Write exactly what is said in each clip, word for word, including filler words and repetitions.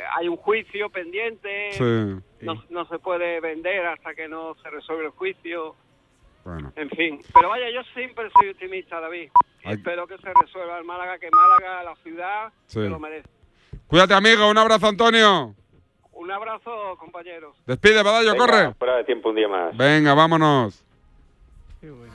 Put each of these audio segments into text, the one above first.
hay un juicio pendiente, sí. no, no se puede vender hasta que no se resuelve el juicio. Bueno. En fin, pero vaya, yo siempre soy optimista, David. Y Ay. espero que se resuelva el Málaga, que Málaga, la ciudad, Sí. se lo merece. Cuídate, amigo. Un abrazo, Antonio. Un abrazo, compañeros. Despide, Badallo, Venga, corre. fuera de tiempo un día más. Venga, vámonos. Qué bueno.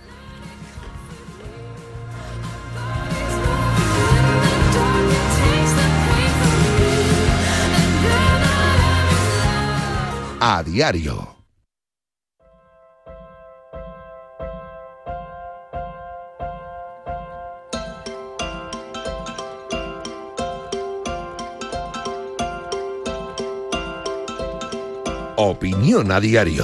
A diario. Opinión a diario.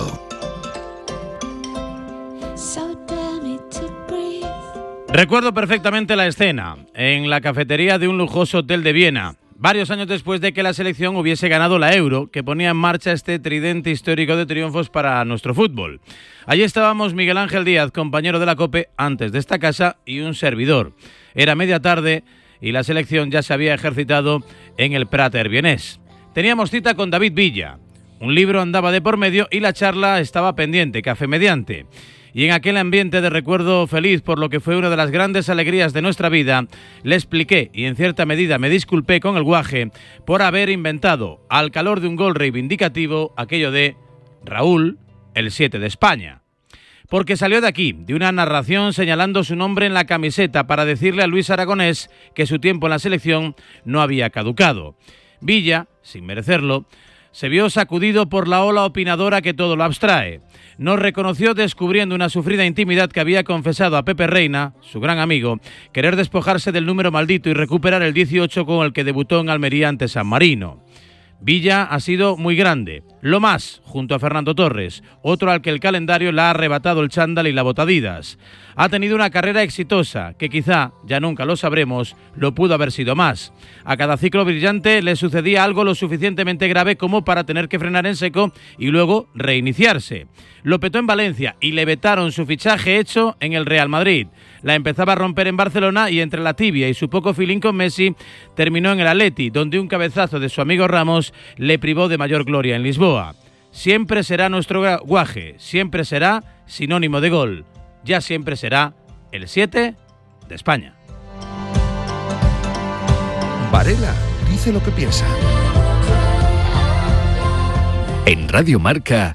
Recuerdo perfectamente la escena en la cafetería de un lujoso hotel de Viena, varios años después de que la selección hubiese ganado la Euro, que ponía en marcha este tridente histórico de triunfos para nuestro fútbol. Allí estábamos Miguel Ángel Díaz, compañero de la COPE antes de esta casa, y un servidor. Era media tarde y la selección ya se había ejercitado en el Prater vienés. Teníamos cita con David Villa. Un libro andaba de por medio y la charla estaba pendiente, café mediante. Y en aquel ambiente de recuerdo feliz por lo que fue una de las grandes alegrías de nuestra vida, le expliqué y en cierta medida me disculpé con el guaje por haber inventado, al calor de un gol reivindicativo, aquello de Raúl, el siete de España. Porque salió de aquí, de una narración señalando su nombre en la camiseta para decirle a Luis Aragonés que su tiempo en la selección no había caducado. Villa, sin merecerlo, se vio sacudido por la ola opinadora que todo lo abstrae. Nos reconoció descubriendo una sufrida intimidad que había confesado a Pepe Reina, su gran amigo, querer despojarse del número maldito y recuperar el dieciocho con el que debutó en Almería ante San Marino. Villa ha sido muy grande, lo más, junto a Fernando Torres, otro al que el calendario le ha arrebatado el chándal y la botadidas. Ha tenido una carrera exitosa, que quizá, ya nunca lo sabremos, lo pudo haber sido más. A cada ciclo brillante le sucedía algo lo suficientemente grave como para tener que frenar en seco y luego reiniciarse. Lo petó en Valencia y le vetaron su fichaje hecho en el Real Madrid. La empezaba a romper en Barcelona y entre la tibia y su poco feeling con Messi terminó en el Atleti, donde un cabezazo de su amigo Ramos le privó de mayor gloria en Lisboa. Siempre será nuestro guaje, siempre será sinónimo de gol, ya siempre será el siete de España. Varela dice lo que piensa. En Radio Marca.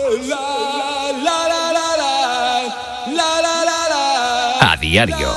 A diario.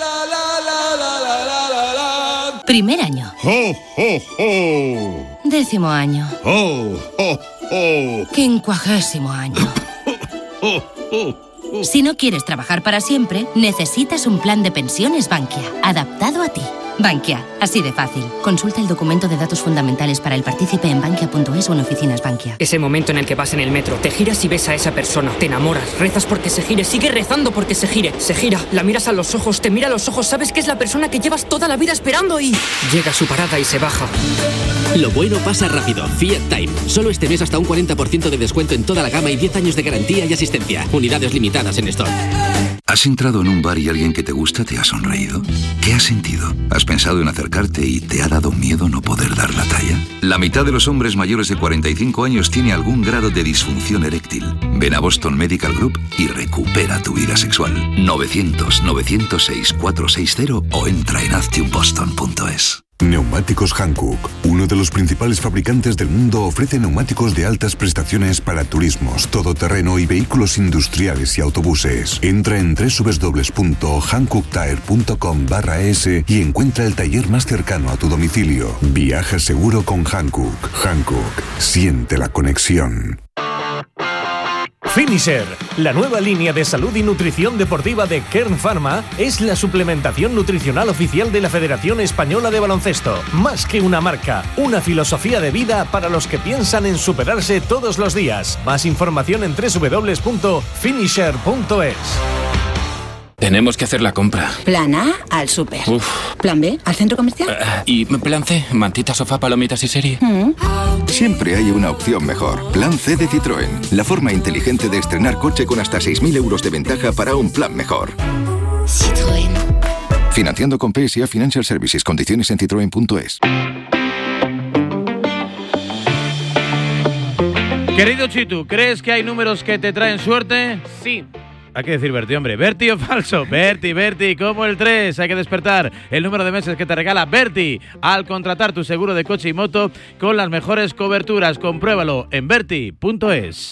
Primer año. ¡Oh, oh, oh! Décimo año. ¡Oh, oh, oh! Quincuagésimo año. ¡Oh, oh, oh! Si no quieres trabajar para siempre, necesitas un plan de pensiones Bankia, adaptado a ti. Bankia, así de fácil. Consulta el documento de datos fundamentales para el partícipe en bankia punto es o en oficinas Bankia. Ese momento en el que vas en el metro, te giras y ves a esa persona, te enamoras, rezas porque se gire, sigue rezando porque se gire, se gira, la miras a los ojos, te mira a los ojos, sabes que es la persona que llevas toda la vida esperando y llega a su parada y se baja. Lo bueno pasa rápido. Fiat Time. Solo este mes hasta un cuarenta por ciento de descuento en toda la gama y diez años de garantía y asistencia. Unidades limitadas en stock. ¿Has entrado en un bar y alguien que te gusta te ha sonreído? ¿Qué has sentido? ¿Has pensado en acercarte y te ha dado miedo no poder dar la talla? La mitad de los hombres mayores de cuarenta y cinco años tiene algún grado de disfunción eréctil. Ven a Boston Medical Group y recupera tu vida sexual. novecientos, novecientos seis, cuatrocientos sesenta o entra en actium boston punto es. Neumáticos Hankook, uno de los principales fabricantes del mundo, ofrece neumáticos de altas prestaciones para turismos, todoterreno y vehículos industriales y autobuses. Entra en doble u doble u doble u punto hankook tire punto com barra es y encuentra el taller más cercano a tu domicilio. Viaja seguro con Hankook. Hankook, siente la conexión. Finisher, la nueva línea de salud y nutrición deportiva de Kern Pharma, es la suplementación nutricional oficial de la Federación Española de Baloncesto. Más que una marca, una filosofía de vida para los que piensan en superarse todos los días. Más información en doble u doble u doble u punto finisher punto es. Tenemos que hacer la compra. Plan A, al súper. Uf. Plan B, al centro comercial. Uh, y plan C, mantita, sofá, palomitas y serie. Mm. Siempre hay una opción mejor. Plan C de Citroën. La forma inteligente de estrenar coche con hasta seis mil euros de ventaja para un plan mejor. Citroën. Financiando con P S A Financial Services. Condiciones en citroen punto es. Querido Chitu, ¿crees que hay números que te traen suerte? Sí. Hay que decir Berti, hombre. ¿Berti o falso? Berti, Berti, como el tres. Hay que despertar el número de meses que te regala Berti al contratar tu seguro de coche y moto con las mejores coberturas. Compruébalo en berti punto es.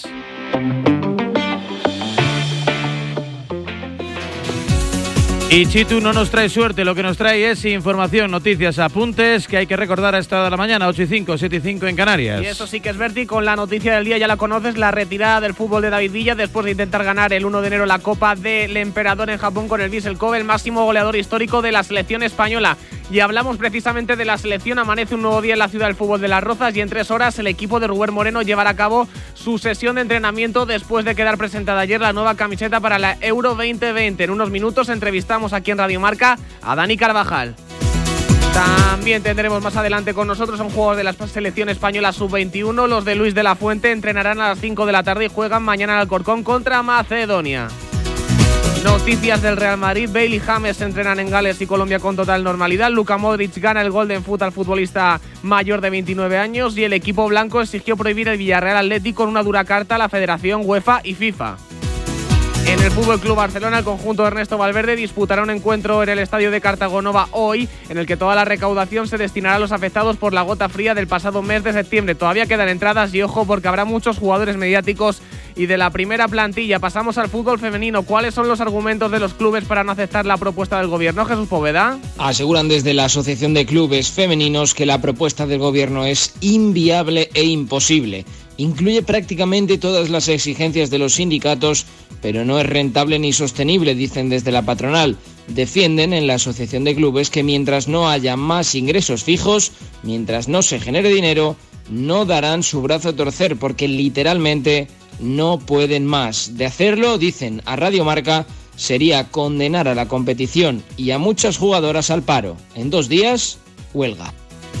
Y Chitu no nos trae suerte, lo que nos trae es información, noticias, apuntes que hay que recordar a esta hora de la mañana, ocho y cinco, siete y cinco en Canarias. Y eso sí que es Berti, con la noticia del día ya la conoces, la retirada del fútbol de David Villa después de intentar ganar el uno de enero la Copa del Emperador en Japón con el Vissel Kobe, el máximo goleador histórico de la selección española. Y hablamos precisamente de la selección, amanece un nuevo día en la ciudad del fútbol de Las Rozas y en tres horas el equipo de Rubén Moreno llevará a cabo su sesión de entrenamiento después de quedar presentada ayer la nueva camiseta para la Euro veinte veinte. En unos minutos entrevistamos aquí en Radio Marca a Dani Carvajal. También tendremos más adelante con nosotros un juego de la selección española sub veintiuno. Los de Luis de la Fuente entrenarán a las cinco de la tarde y juegan mañana en Alcorcón contra Macedonia. Noticias del Real Madrid. Bale y James se entrenan en Gales y Colombia con total normalidad. Luka Modric gana el Golden Foot al futbolista mayor de veintinueve años y el equipo blanco exigió prohibir el Villarreal Atlético con una dura carta a la Federación UEFA y FIFA. En el Fútbol Club Barcelona, el conjunto de Ernesto Valverde disputará un encuentro en el estadio de Cartagonova hoy, en el que toda la recaudación se destinará a los afectados por la gota fría del pasado mes de septiembre. Todavía quedan entradas y ojo porque habrá muchos jugadores mediáticos y de la primera plantilla. Pasamos al fútbol femenino. ¿Cuáles son los argumentos de los clubes para no aceptar la propuesta del gobierno, Jesús Poveda? Aseguran desde la Asociación de Clubes Femeninos que la propuesta del gobierno es inviable e imposible. Incluye prácticamente todas las exigencias de los sindicatos, pero no es rentable ni sostenible, dicen desde la patronal. Defienden en la Asociación de Clubes que mientras no haya más ingresos fijos, mientras no se genere dinero, no darán su brazo a torcer porque literalmente no pueden más. De hacerlo, dicen a Radio Marca, sería condenar a la competición y a muchas jugadoras al paro. En dos días, huelga.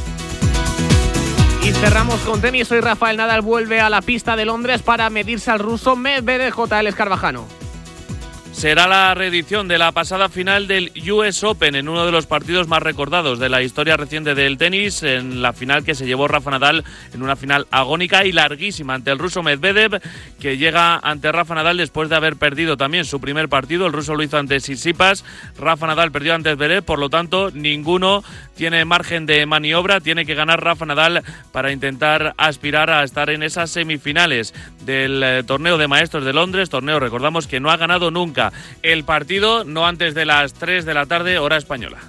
Y cerramos con tenis. Hoy Rafael Nadal vuelve a la pista de Londres para medirse al ruso Medvedev. J L Escarvajano. Será la reedición de la pasada final del U S Open en uno de los partidos más recordados de la historia reciente del tenis, en la final que se llevó Rafa Nadal en una final agónica y larguísima ante el ruso Medvedev, que llega ante Rafa Nadal después de haber perdido también su primer partido. El ruso lo hizo ante Tsitsipas, Rafa Nadal perdió ante Zverev, por lo tanto ninguno tiene margen de maniobra, tiene que ganar Rafa Nadal para intentar aspirar a estar en esas semifinales del eh, torneo de maestros de Londres, torneo, recordamos, que no ha ganado nunca. El partido no antes de las tres de la tarde, hora española.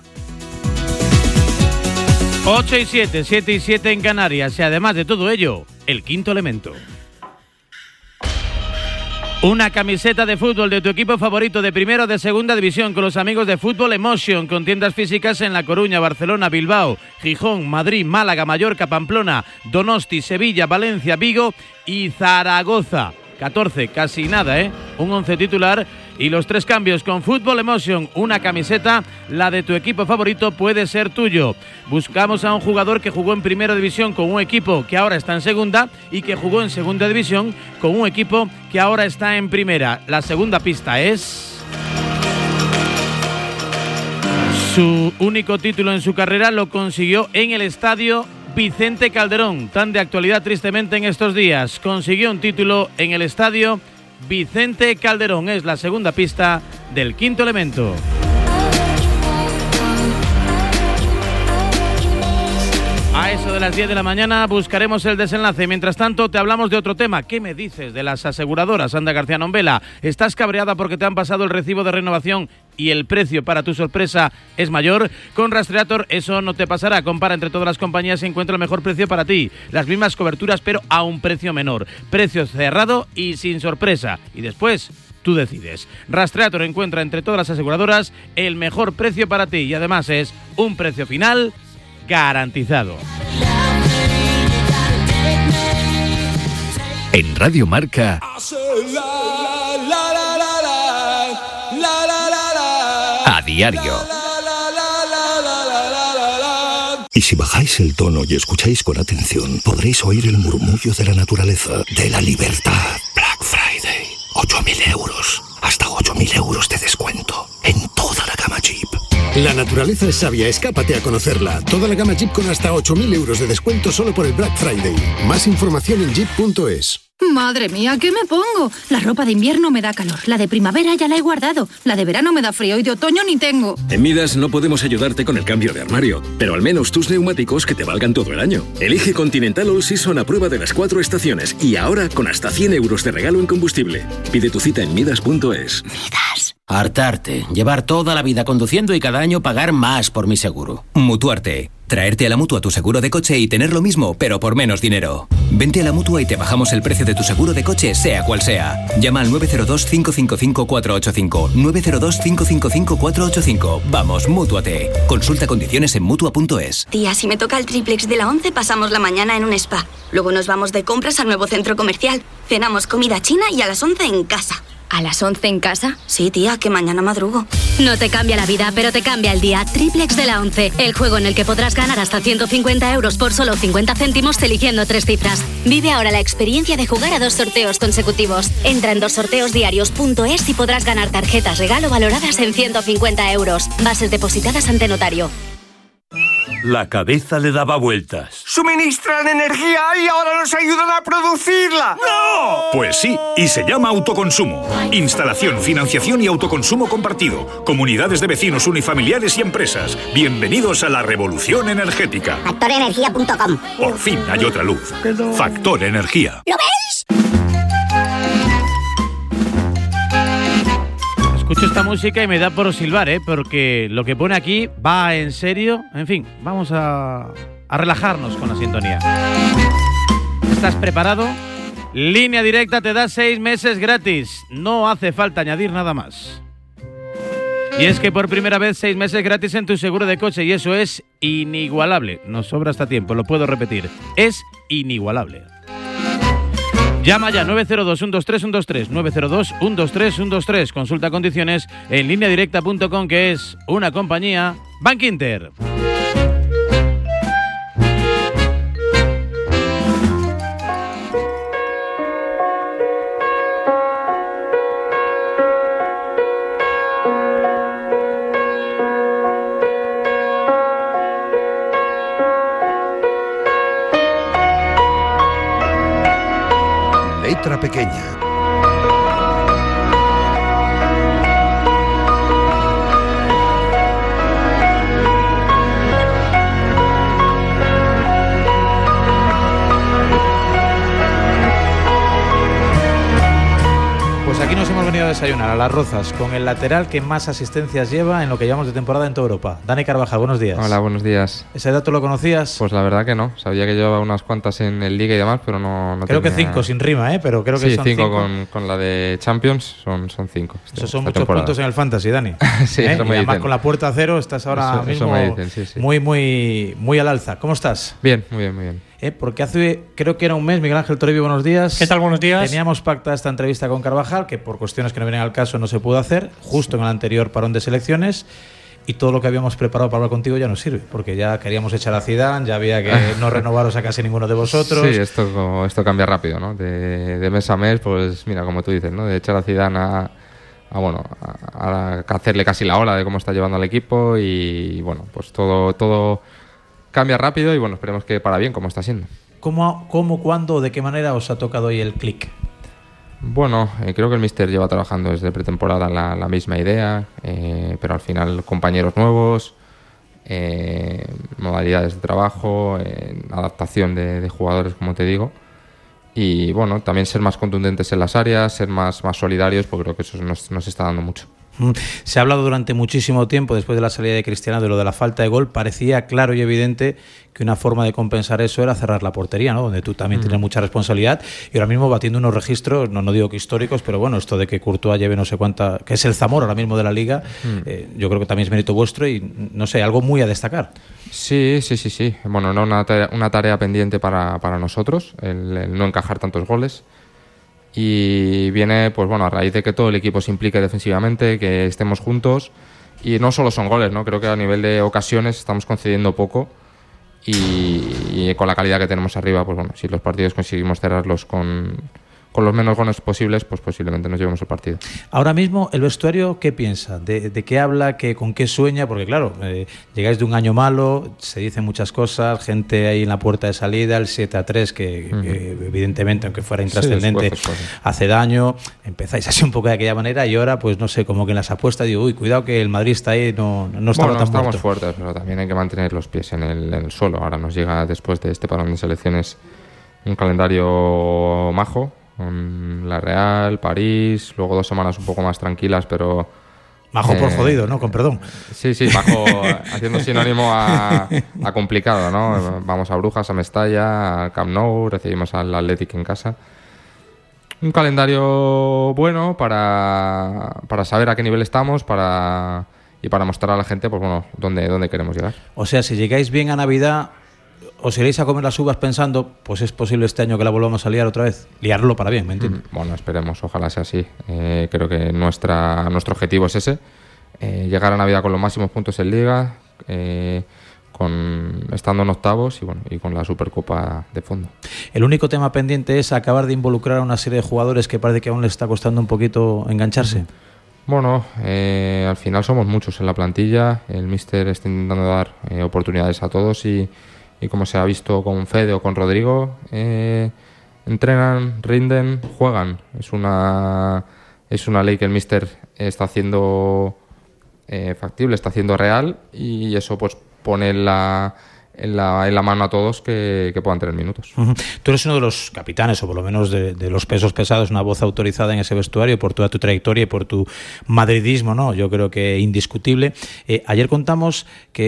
ocho y siete, siete y siete en Canarias y además de todo ello, el quinto elemento. Una camiseta de fútbol de tu equipo favorito de primera o de segunda división con los amigos de Fútbol Emotion, con tiendas físicas en La Coruña, Barcelona, Bilbao, Gijón, Madrid, Málaga, Mallorca, Pamplona, Donosti, Sevilla, Valencia, Vigo y Zaragoza. catorce, casi nada, ¿eh? Un once titular y los tres cambios con Fútbol Emotion. Una camiseta, la de tu equipo favorito, puede ser tuyo. Buscamos a un jugador que jugó en primera división con un equipo que ahora está en segunda y que jugó en segunda división con un equipo que ahora está en primera. La segunda pista es... su único título en su carrera lo consiguió en el estadio Vicente Calderón, tan de actualidad tristemente en estos días. Consiguió un título en el estadio Vicente Calderón. Es la segunda pista del quinto elemento. A eso de las diez de la mañana buscaremos el desenlace. Mientras tanto, te hablamos de otro tema. ¿Qué me dices de las aseguradoras, Anda García Nombela? ¿Estás cabreada porque te han pasado el recibo de renovación y el precio, para tu sorpresa, es mayor? Con Rastreator eso no te pasará. Compara entre todas las compañías y encuentra el mejor precio para ti. Las mismas coberturas, pero a un precio menor. Precio cerrado y sin sorpresa. Y después... tú decides. Rastreator encuentra entre todas las aseguradoras el mejor precio para ti y además es un precio final garantizado. En Radio Marca, a diario. Y si bajáis el tono y escucháis con atención, podréis oír el murmullo de la naturaleza, de la libertad. Black Friday. ocho mil euros. Hasta ocho mil euros de descuento. En toda la gama Jeep. La naturaleza es sabia, escápate a conocerla. Toda la gama Jeep con hasta ocho mil euros de descuento solo por el Black Friday. Más información en jeep punto es. Madre mía, ¿qué me pongo? La ropa de invierno me da calor, la de primavera ya la he guardado, la de verano me da frío y de otoño ni tengo. En Midas no podemos ayudarte con el cambio de armario, pero al menos tus neumáticos que te valgan todo el año. Elige Continental All Season a prueba de las cuatro estaciones y ahora con hasta cien euros de regalo en combustible. Pide tu cita en midas punto es. Midas. Hartarte, llevar toda la vida conduciendo y cada año pagar más por mi seguro. Mutuarte. Traerte a la Mutua tu seguro de coche y tener lo mismo, pero por menos dinero. Vente a la Mutua y te bajamos el precio de tu seguro de coche, sea cual sea. Llama al nueve cero dos, cinco cinco cinco, cuatro ocho cinco. nueve cero dos, cinco cinco cinco, cuatro ocho cinco. Vamos, Mútuate. Consulta condiciones en mutua punto es. Tía, si me toca el triplex de la once, pasamos la mañana en un spa. Luego nos vamos de compras al nuevo centro comercial. Cenamos comida china y a las once en casa. ¿A las once en casa? Sí, tía, que mañana madrugo. No te cambia la vida, pero te cambia el día. Triplex de la once, el juego en el que podrás ganar hasta ciento cincuenta euros por solo cincuenta céntimos eligiendo tres cifras. Vive ahora la experiencia de jugar a dos sorteos consecutivos. Entra en dos sorteos diarios punto es y podrás ganar tarjetas regalo valoradas en ciento cincuenta euros. Bases depositadas ante notario. La cabeza le daba vueltas. ¡Suministran energía y ahora nos ayudan a producirla! ¡No! Pues sí, y se llama autoconsumo. Instalación, financiación y autoconsumo compartido. Comunidades de vecinos, unifamiliares y empresas. Bienvenidos a la revolución energética. factor energía punto com. Por fin hay otra luz. Factor Energía. ¿Lo veis? Escucho esta música y me da por silbar, ¿eh? Porque lo que pone aquí va en serio. En fin, vamos a, a relajarnos con la sintonía. ¿Estás preparado? Línea Directa te da seis meses gratis. No hace falta añadir nada más. Y es que por primera vez seis meses gratis en tu seguro de coche y eso es inigualable. Nos sobra hasta tiempo, lo puedo repetir. Es inigualable. Llama ya nueve cero dos, uno dos tres, uno dos tres, nueve cero dos, uno dos tres, uno dos tres. Consulta condiciones en línea directa punto com, que es una compañía Bankinter. Letra pequeña. Pues aquí nos hemos venido a desayunar a Las Rozas con el lateral que más asistencias lleva en lo que llevamos de temporada en toda Europa. Dani Carvajal, buenos días. Hola, buenos días. ¿Ese dato lo conocías? Pues la verdad que no. Sabía que llevaba unas cuantas en el Liga y demás, pero no, no Creo tenía... que cinco sin rima, ¿eh? Pero creo que sí, son cinco. cinco. Con, con la de Champions son, son cinco. Eso son muchos temporada. puntos en el Fantasy, Dani. sí, ¿Eh? eso me y además dicen. con la puerta a cero estás ahora eso, mismo eso me dicen, sí, sí. muy, muy, muy al alza. ¿Cómo estás? Bien, muy bien, muy bien. ¿Eh? Porque hace, creo que era un mes, Miguel Ángel Toribio, buenos días. ¿Qué tal? Buenos días. Teníamos pactada esta entrevista con Carvajal, que por cuestiones que no vienen al caso no se pudo hacer, justo en el anterior parón de selecciones, y todo lo que habíamos preparado para hablar contigo ya no sirve, porque ya queríamos echar a Zidane, ya había que no renovaros a casi ninguno de vosotros. Sí, esto, esto cambia rápido, ¿no? De, de mes a mes, pues mira, como tú dices, ¿no? De echar a Zidane a, a bueno, a, a hacerle casi la ola de cómo está llevando al equipo y bueno, pues todo, todo cambia rápido y bueno, esperemos que para bien, como está siendo. ¿Cómo, cómo cuándo o de qué manera os ha tocado hoy el clic? Bueno, eh, creo que el míster lleva trabajando desde pretemporada la, la misma idea, eh, pero al final compañeros nuevos, eh, modalidades de trabajo, eh, adaptación de, de jugadores, como te digo. Y bueno, también ser más contundentes en las áreas, ser más, más solidarios, porque creo que eso nos, nos está dando mucho. Se ha hablado durante muchísimo tiempo, después de la salida de Cristiano, de lo de la falta de gol. Parecía claro y evidente que una forma de compensar eso era cerrar la portería, ¿no? Donde tú también mm. tienes mucha responsabilidad. Y ahora mismo batiendo unos registros, no, no digo que históricos, pero bueno, esto de que Courtois lleve no sé cuánta, que es el Zamora ahora mismo de la Liga, mm. eh, yo creo que también es mérito vuestro y, no sé, algo muy a destacar. Sí, sí, sí, sí. Bueno, no una tarea, una tarea pendiente para, para nosotros, el, el no encajar tantos goles. Y viene, pues bueno, a raíz de que todo el equipo se implique defensivamente, que estemos juntos. Y no solo son goles, ¿no? Creo que a nivel de ocasiones estamos concediendo poco. Y, y con la calidad que tenemos arriba, pues bueno, si los partidos conseguimos cerrarlos con, con los menos goles posibles, pues posiblemente nos llevemos el partido. Ahora mismo, ¿el vestuario qué piensa? ¿De, de qué habla? ¿Qué, ¿Con qué sueña? Porque claro, eh, llegáis de un año malo, se dicen muchas cosas, gente ahí en la puerta de salida, el siete a tres, que, uh-huh. que evidentemente, aunque fuera intrascendente, sí, hace daño, empezáis así un poco de aquella manera y ahora, pues no sé, como que en las apuestas digo, uy, cuidado que el Madrid está ahí, no, no estaba bueno, tan estamos muerto. fuertes, pero también hay que mantener los pies en el, en el suelo. Ahora nos llega, después de este parón de selecciones, un calendario majo, con La Real, París, luego dos semanas un poco más tranquilas, pero... Majo eh, por jodido, ¿no? Con perdón. Sí, sí, majo haciendo sinónimo a, a complicado, ¿no? Vamos a Brujas, a Mestalla, al Camp Nou, recibimos al Athletic en casa. Un calendario bueno para, para saber a qué nivel estamos, para y para mostrar a la gente, pues bueno, dónde, dónde queremos llegar. O sea, si llegáis bien a Navidad... ¿Os iréis a comer las uvas pensando, pues es posible este año que la volvamos a liar otra vez? Liarlo para bien, ¿me entiendes? Bueno, esperemos, ojalá sea así. Eh, creo que nuestra nuestro objetivo es ese, eh, llegar a Navidad con los máximos puntos en Liga, eh, con estando en octavos y bueno y con la Supercopa de fondo. El único tema pendiente es acabar de involucrar a una serie de jugadores que parece que aún les está costando un poquito engancharse. Bueno, eh, al final somos muchos en la plantilla, el míster está intentando dar eh, oportunidades a todos y Y como se ha visto con Fede o con Rodrigo, eh, entrenan, rinden, juegan. Es una, es una ley que el míster está haciendo eh, factible, está haciendo real y eso pues pone la, en, la, en la mano a todos que, que puedan tener minutos. Uh-huh. Tú eres uno de los capitanes, o por lo menos de, de los pesos pesados, una voz autorizada en ese vestuario por toda tu trayectoria y por tu madridismo, ¿no? Yo creo que indiscutible. Eh, ayer contamos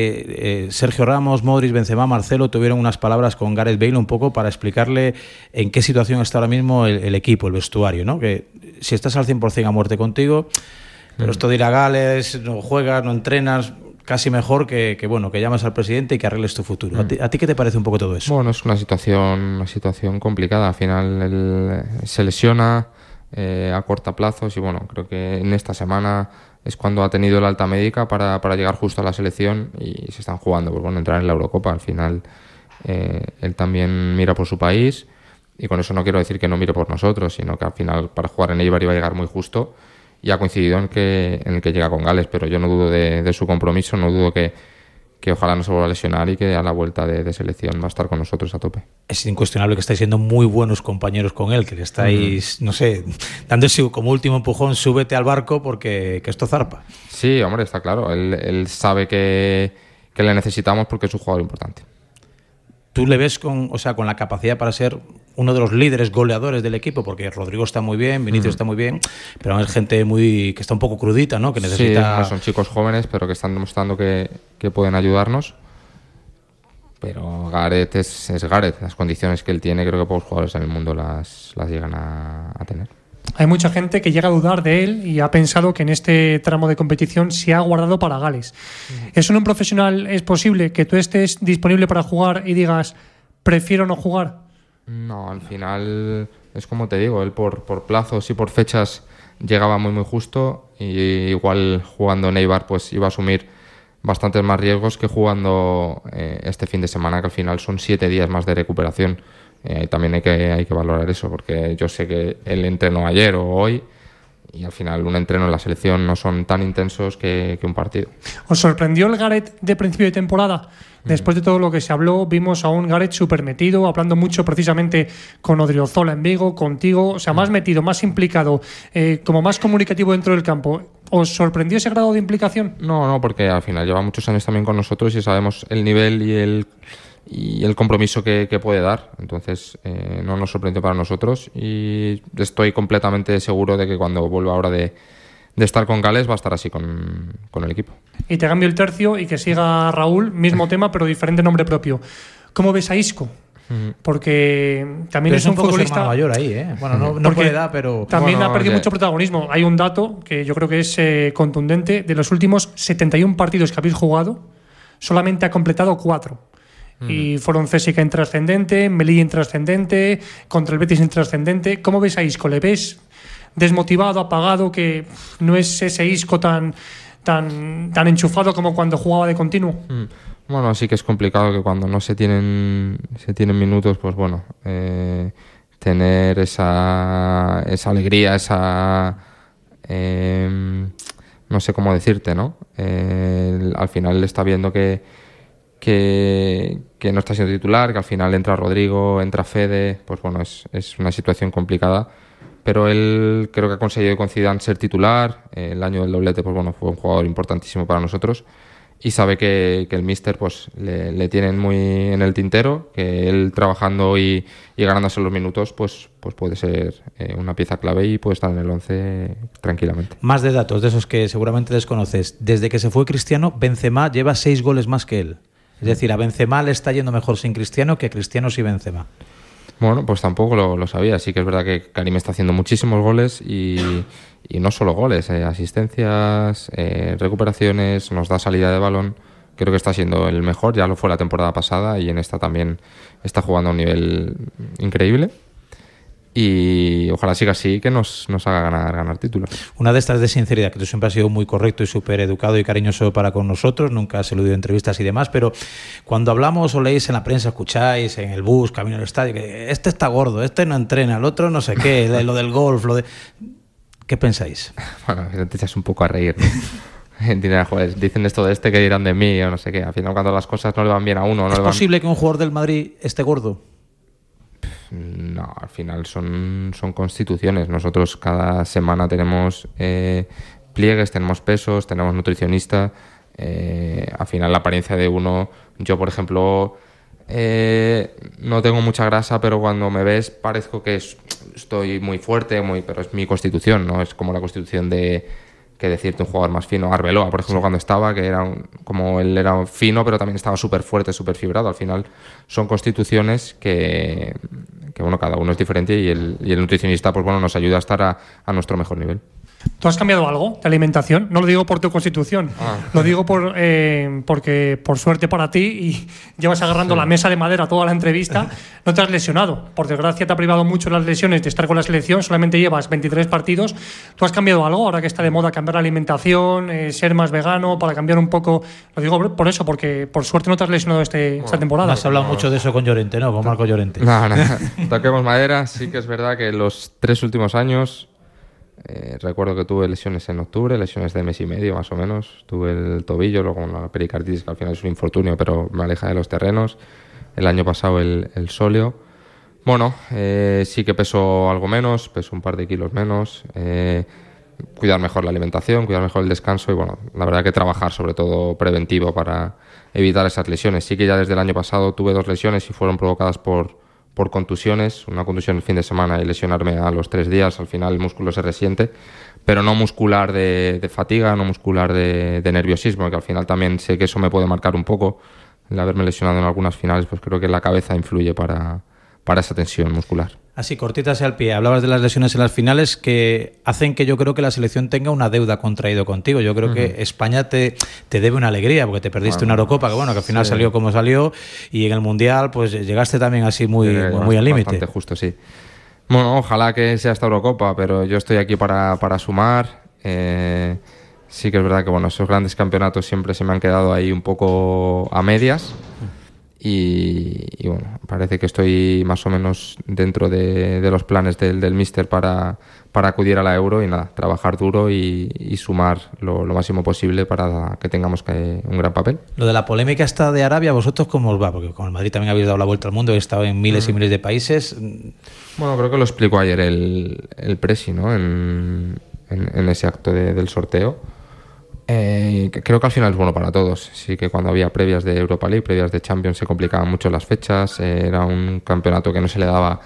que eh, Sergio Ramos, Modric, Benzema, Marcelo tuvieron unas palabras con Gareth Bale un poco para explicarle en qué situación está ahora mismo el, el equipo, el vestuario, ¿no? Que si estás al cien por ciento a muerte contigo, pero mm. esto de ir a Gales, no juegas, no entrenas... casi mejor que, que bueno que llamas al presidente y que arregles tu futuro. ¿A ti, ¿A ti qué te parece un poco todo eso? Bueno, es una situación una situación complicada. Al final él se lesiona eh, a corta plazo y bueno, creo que en esta semana es cuando ha tenido el alta médica para, para llegar justo a la selección y se están jugando, pues bueno, entrar en la Eurocopa. Al final eh, él también mira por su país y con eso no quiero decir que no mire por nosotros, sino que al final para jugar en Eibar iba a llegar muy justo. Y ha coincidido en que en el que llega con Gales, pero yo no dudo de, de su compromiso, no dudo que, que ojalá no se vuelva a lesionar y que a la vuelta de, de selección va a estar con nosotros a tope. Es incuestionable que estáis siendo muy buenos compañeros con él, que le estáis, uh-huh. no sé, dándose como último empujón, súbete al barco porque que esto zarpa. Sí, hombre, está claro, él, él sabe que, que le necesitamos porque es un jugador importante. ¿Tú le ves con, o sea, con la capacidad para ser uno de los líderes goleadores del equipo? Porque Rodrigo está muy bien, Vinicius mm. está muy bien, pero es gente muy que está un poco crudita, ¿no? Que necesita... Sí, son chicos jóvenes, pero que están demostrando que, que pueden ayudarnos. Pero Gareth es, es Gareth. Las condiciones que él tiene, creo que pocos jugadores en el mundo las, las llegan a, a tener. Hay mucha gente que llega a dudar de él y ha pensado que en este tramo de competición se ha guardado para Gales. Mm. ¿Eso en un profesional es posible que tú estés disponible para jugar y digas prefiero no jugar? No, al final es como te digo, él por, por plazos y por fechas llegaba muy muy justo y igual jugando en Eibar pues iba a asumir bastantes más riesgos que jugando eh, este fin de semana, que al final son siete días más de recuperación. Eh, también hay que, hay que valorar eso, porque yo sé que él entrenó ayer o hoy y al final un entreno en la selección no son tan intensos que, que un partido. ¿Os sorprendió el Gareth de principio de temporada? Después de todo lo que se habló, vimos a un Gareth súper metido, hablando mucho precisamente con Odriozola en Vigo, contigo, o sea, más metido, más implicado, eh, como más comunicativo dentro del campo. ¿Os sorprendió ese grado de implicación? No, no, porque al final lleva muchos años también con nosotros y sabemos el nivel y el... y el compromiso que, que puede dar. Entonces eh, no nos sorprendió para nosotros y estoy completamente seguro de que cuando vuelva ahora de, de estar con Gales va a estar así con, con el equipo. Y te cambio el tercio y que siga Raúl, mismo tema pero diferente nombre propio. ¿Cómo ves a Isco? Porque también pero es un, un poco futbolista mayor ahí, ¿eh? Bueno, no, no por edad, pero también bueno, ha perdido ya. mucho protagonismo. Hay un dato que yo creo que es eh, contundente. De los últimos setenta y uno partidos que habéis jugado, solamente ha completado cuatro. Y fueron Césica intrascendente, Melilla intrascendente, contra el Betis intrascendente. ¿Cómo ves a Isco? ¿Le ves desmotivado, apagado, que no es ese Isco tan, tan, tan enchufado como cuando jugaba de continuo? Bueno, sí que es complicado que cuando no se tienen se tienen minutos, pues bueno, eh, tener esa, esa alegría, esa... Eh, no sé cómo decirte, ¿no? Eh, al final está viendo que, que, que no está siendo titular, que al final entra Rodrigo, entra Fede, pues bueno, es, es una situación complicada, pero él creo que ha conseguido con Zidane ser titular. El año del doblete, pues bueno, fue un jugador importantísimo para nosotros y sabe que, que el míster pues le, le tienen muy en el tintero, que él trabajando y, y ganándose los minutos pues, pues puede ser eh, una pieza clave y puede estar en el once tranquilamente. Más de datos de esos que seguramente desconoces. Desde que se fue Cristiano, Benzema lleva seis goles más que él. Es decir, a Benzema le está yendo mejor sin Cristiano que Cristiano sin Benzema. Bueno, pues tampoco lo, lo sabía. Sí que es verdad que Karim está haciendo muchísimos goles y, y no solo goles, eh, asistencias, eh, recuperaciones, nos da salida de balón. Creo que está siendo el mejor, ya lo fue la temporada pasada y en esta también está jugando a un nivel increíble. Y ojalá siga así, que nos, nos haga ganar, ganar títulos. Una de estas de sinceridad, que tú siempre has sido muy correcto y súper educado y cariñoso para con nosotros, nunca has eludido entrevistas y demás, pero cuando hablamos o leéis en la prensa, escucháis en el bus, camino al estadio, que este está gordo, este no entrena, el otro no sé qué, lo del golf, lo de... ¿Qué pensáis? Bueno, te echas un poco a reír, ¿no? Joder, dicen esto de este, que dirán de mí o no sé qué. Al final, cuando las cosas no le van bien a uno... No ¿Es le van... posible que un jugador del Madrid esté gordo? No, al final son, son constituciones. Nosotros cada semana tenemos eh, pliegues, tenemos pesos, tenemos nutricionista. Eh, al final la apariencia de uno... Yo, por ejemplo, eh, no tengo mucha grasa, pero cuando me ves parezco que es, estoy muy fuerte, muy, pero es mi constitución, no es como la constitución de... que decirte un jugador más fino. Arbeloa, por ejemplo, sí. Cuando estaba, que era un, como él era fino, pero también estaba súper fuerte, súper fibrado. Al final son constituciones que, que, bueno, cada uno es diferente y el, y el nutricionista, pues bueno, nos ayuda a estar a, a nuestro mejor nivel. ¿Tú has cambiado algo de alimentación? No lo digo por tu constitución, ah. lo digo por eh, porque por suerte para ti y llevas agarrando sí. la mesa de madera toda la entrevista, no te has lesionado. Por desgracia te ha privado mucho las lesiones de estar con la selección, solamente llevas veintitrés partidos. ¿Tú has cambiado algo ahora que está de moda cambiar la alimentación, eh, ser más vegano, para cambiar un poco? Lo digo por eso, porque por suerte no te has lesionado este, bueno, esta temporada. Has hablado no. mucho de eso con Llorente, ¿no? Con Marco Llorente. No, no, toquemos madera. Sí que es verdad que los tres últimos años... Eh, recuerdo que tuve lesiones en octubre, lesiones de mes y medio más o menos. Tuve el tobillo, luego una pericarditis, que al final es un infortunio, pero me aleja de los terrenos. El año pasado el, el sóleo. Bueno, eh, sí que peso algo menos, peso un par de kilos menos. Eh, cuidar mejor la alimentación, cuidar mejor el descanso y bueno, la verdad que trabajar sobre todo preventivo para evitar esas lesiones. Sí que ya desde el año pasado tuve dos lesiones y fueron provocadas por... por contusiones, una contusión el fin de semana y lesionarme a los tres días, al final el músculo se resiente, pero no muscular de, de fatiga, no muscular de, de nerviosismo, que al final también sé que eso me puede marcar un poco, el haberme lesionado en algunas finales, pues creo que la cabeza influye para, para esa tensión muscular. Así, cortitas al pie, hablabas de las lesiones en las finales que hacen que yo creo que la selección tenga una deuda contraído contigo. Yo creo uh-huh. que España te, te debe una alegría porque te perdiste bueno, una Eurocopa que bueno que al final sí. salió como salió y en el Mundial pues llegaste también así muy, sí, muy, muy al límite. Bastante justo, sí. Bueno, ojalá que sea esta Eurocopa, pero yo estoy aquí para, para sumar. Eh, sí que es verdad que bueno esos grandes campeonatos siempre se me han quedado ahí un poco a medias. Y, y bueno, parece que estoy más o menos dentro de, de los planes del, del míster para, para acudir a la Euro y nada, trabajar duro y, y sumar lo, lo máximo posible para que tengamos que, un gran papel. Lo de la polémica esta de Arabia, ¿vosotros cómo os va? Porque con el Madrid también habéis dado la vuelta al mundo, habéis estado en miles y miles de países. Bueno, creo que lo explicó ayer el, el Presi, ¿no? En, en, en ese acto de, del sorteo. Eh, creo que al final es bueno para todos. Sí que cuando había previas de Europa League, previas de Champions, se complicaban mucho las fechas. Eh, era un campeonato que no se le daba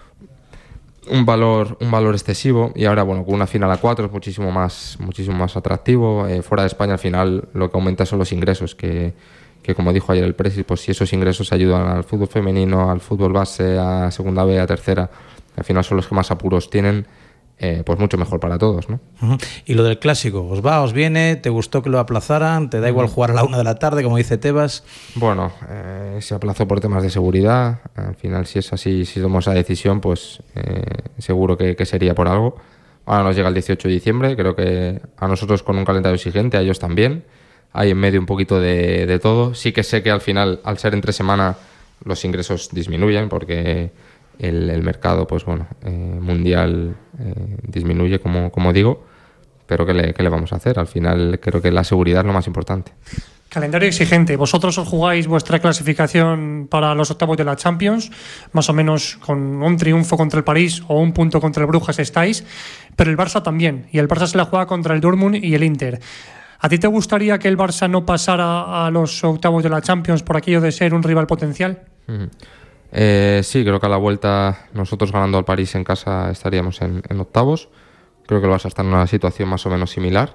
un valor un valor excesivo y ahora bueno con una final a cuatro es muchísimo más muchísimo más atractivo. Eh, fuera de España al final lo que aumenta son los ingresos que, que como dijo ayer el Presi, pues si esos ingresos ayudan al fútbol femenino, al fútbol base, a segunda B, a tercera, al final son los que más apuros tienen. Eh, pues mucho mejor para todos, ¿no? Uh-huh. Y lo del clásico, ¿os va, os viene? ¿Te gustó que lo aplazaran? ¿Te da igual jugar a la una de la tarde, como dice Tebas? Bueno, eh, se aplazó por temas de seguridad. Al final, si es así, si tomamos esa decisión, pues eh, seguro que, que sería por algo. Ahora nos llega el dieciocho de diciembre, creo que a nosotros con un calendario exigente, a ellos también. Hay en medio un poquito de, de todo. Sí que sé que al final, al ser entre semana, los ingresos disminuyen porque... el, el mercado, pues bueno, eh, mundial eh, disminuye, como, como digo, pero ¿qué le, ¿qué le vamos a hacer? Al final creo que la seguridad es lo más importante. Calendario exigente. Vosotros os jugáis vuestra clasificación para los octavos de la Champions, más o menos con un triunfo contra el París o un punto contra el Brujas estáis, pero el Barça también, y el Barça se la juega contra el Dortmund y el Inter. ¿A ti te gustaría que el Barça no pasara a los octavos de la Champions por aquello de ser un rival potencial? Uh-huh. Eh, sí, creo que a la vuelta, nosotros ganando al París en casa estaríamos en, en octavos. Creo que el Barça está en una situación más o menos similar.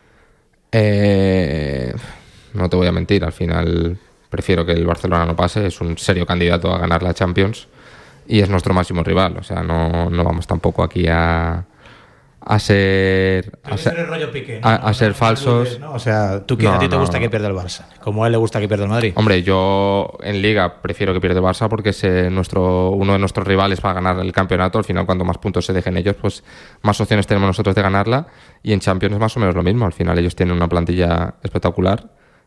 Eh... No te voy a mentir, al final prefiero que el Barcelona no pase, es un serio candidato a ganar la Champions y es nuestro máximo rival, o sea, no, no vamos tampoco aquí a, a ser a ser, el rollo Piqué, ¿no? a, a no, ser no, falsos. No, o sea, ¿tú qué? No, ¿A ti te no, gusta no. que pierda el Barça? Como a él le gusta que pierda el Madrid. Hombre, yo en Liga prefiero que pierda el Barça porque es eh, nuestro, uno de nuestros rivales para ganar el campeonato. Al final, cuanto más puntos se dejen ellos, pues más opciones tenemos nosotros de ganarla. Y en Champions es más o menos lo mismo. Al final ellos tienen una plantilla espectacular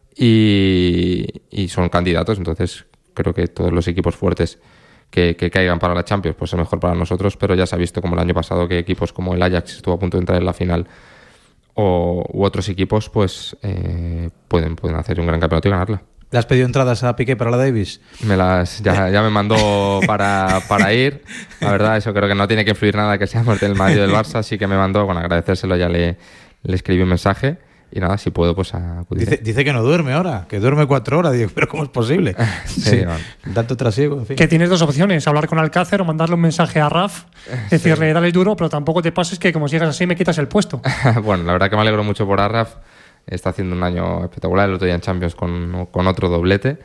y, y son candidatos. Entonces creo que todos los equipos fuertes que, que caigan para la Champions pues es mejor para nosotros. Pero ya se ha visto como el año pasado que equipos como el Ajax estuvo a punto de entrar en la final o u otros equipos pues eh, pueden, pueden hacer un gran campeonato y ganarla. ¿Le has pedido entradas a Piqué para la Davis? Me las, ya, ya me mandó para, para ir. La verdad, eso creo que no tiene que influir nada que seamos del Madrid o del Barça, así que me mandó, bueno, agradecérselo, ya le, le escribí un mensaje y nada, si puedo, pues acudir. Dice, dice que no duerme ahora, que duerme cuatro horas. Digo, ¿pero cómo es posible? sí, sí, bueno. Tanto trasiego, en fin. Que tienes dos opciones, hablar con Alcácer o mandarle un mensaje a Raf, decirle, sí. dale duro, pero tampoco te pases que como sigas así me quitas el puesto. Bueno, la verdad que me alegro mucho por Arraf. Está haciendo un año espectacular, el otro día en Champions con, con otro doblete.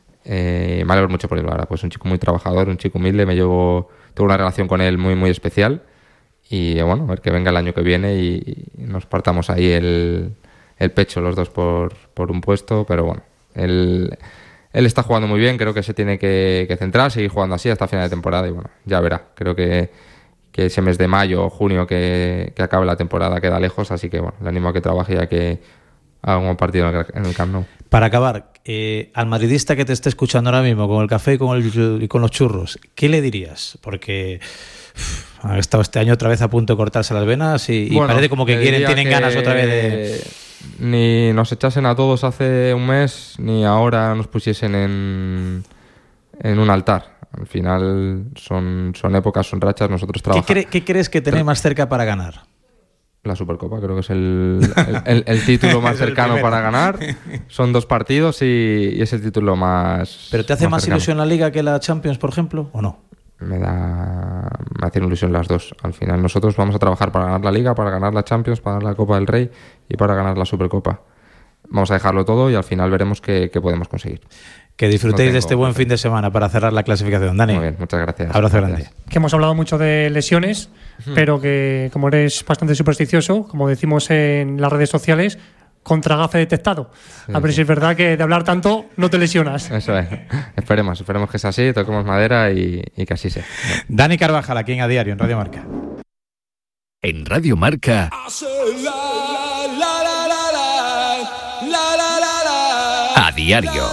Eh, me alegro mucho por él, ahora pues un chico muy trabajador, un chico humilde, me llevo, tengo una relación con él muy muy especial y bueno, a ver que venga el año que viene y, y nos partamos ahí el, el pecho los dos por, por un puesto, pero bueno, él, él está jugando muy bien, creo que se tiene que, que centrar, seguir jugando así hasta final de temporada y bueno, ya verá, creo que, que ese mes de mayo o junio que, que acabe la temporada queda lejos, así que bueno, le animo a que trabaje ya que haga un partido en el Camp Nou. Para acabar, eh, al madridista que te esté escuchando ahora mismo con el café y con, el, y con los churros, ¿qué le dirías? Porque uf, ha estado este año otra vez a punto de cortarse las venas y, bueno, y parece como que quieren, tienen que ganas otra vez de... Ni nos echasen a todos hace un mes, ni ahora nos pusiesen en, en un altar. Al final son, son épocas, son rachas, nosotros trabajamos. ¿Qué, cre- ¿Qué crees que tenéis más cerca para ganar? La Supercopa, creo que es el, el, el, el título más cercano para ganar. Son dos partidos y, y es el título más. ¿Pero te hace más, más ilusión la Liga que la Champions, por ejemplo, o no? Me da. Me hacen ilusión las dos. Al final, nosotros vamos a trabajar para ganar la Liga, para ganar la Champions, para ganar la Copa del Rey y para ganar la Supercopa. Vamos a dejarlo todo y al final veremos qué, qué podemos conseguir. Que disfrutéis no de este buen fin de semana para cerrar la clasificación. Dani. Muy bien, muchas gracias. Abrazo gracias. grande. Que hemos hablado mucho de lesiones, uh-huh. pero que como eres bastante supersticioso, como decimos en las redes sociales, contragafe detectado. Sí, a ver sí. si es verdad que de hablar tanto no te lesionas. Eso es. Esperemos, esperemos que sea así, toquemos madera y, y que así sea. Dani Carvajal, aquí en A Diario, en Radio Marca. En Radio Marca. A Diario.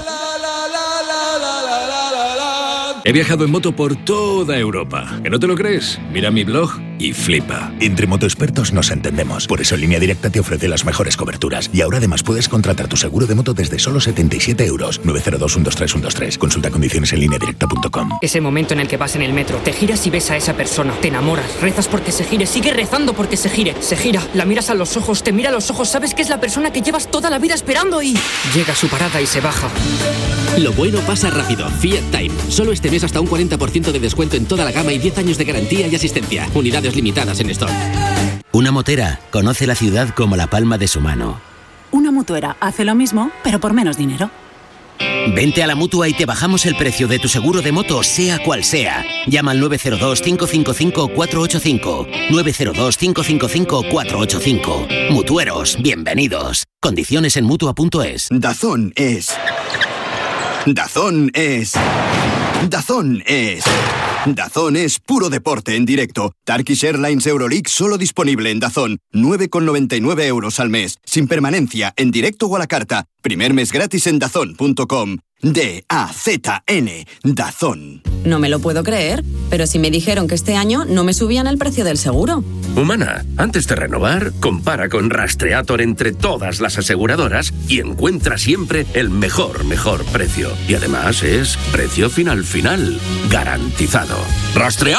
He viajado en moto por toda Europa. ¿Que no te lo crees? Mira mi blog y flipa. Entre motoexpertos nos entendemos. Por eso Línea Directa te ofrece las mejores coberturas. Y ahora además puedes contratar tu seguro de moto desde solo setenta y siete euros. nueve cero dos, uno dos tres, uno dos tres. Consulta condiciones en línea directa punto com. Ese momento en el que vas en el metro, te giras y ves a esa persona. Te enamoras, rezas porque se gire, sigue rezando porque se gire. Se gira, la miras a los ojos, te mira a los ojos, sabes que es la persona que llevas toda la vida esperando y... llega a su parada y se baja. Lo bueno pasa rápido. Fiat Time. Solo este mes hasta un cuarenta por ciento de descuento en toda la gama y diez años de garantía y asistencia. Unidades limitadas en stock. Una motera conoce la ciudad como la palma de su mano. Una mutuera hace lo mismo, pero por menos dinero. Vente a la Mutua y te bajamos el precio de tu seguro de moto, sea cual sea. Llama al nueve cero dos, cinco cinco cinco, cuatro ocho cinco. nueve cero dos, cinco cinco cinco, cuatro ocho cinco. Mutueros, bienvenidos. Condiciones en Mutua punto es. Dazón es... Dazón es... Dazón es... Dazón es puro deporte en directo. Turkish Airlines Euroleague solo disponible en Dazón. nueve con noventa y nueve euros al mes. Sin permanencia, en directo o a la carta. Primer mes gratis en dazón punto com. D A Z N, Dazón. No me lo puedo creer, pero si me dijeron que este año no me subían el precio del seguro. Humana, antes de renovar, compara con Rastreator entre todas las aseguradoras y encuentra siempre el mejor, mejor precio. Y además es precio final final, garantizado. Rastreator.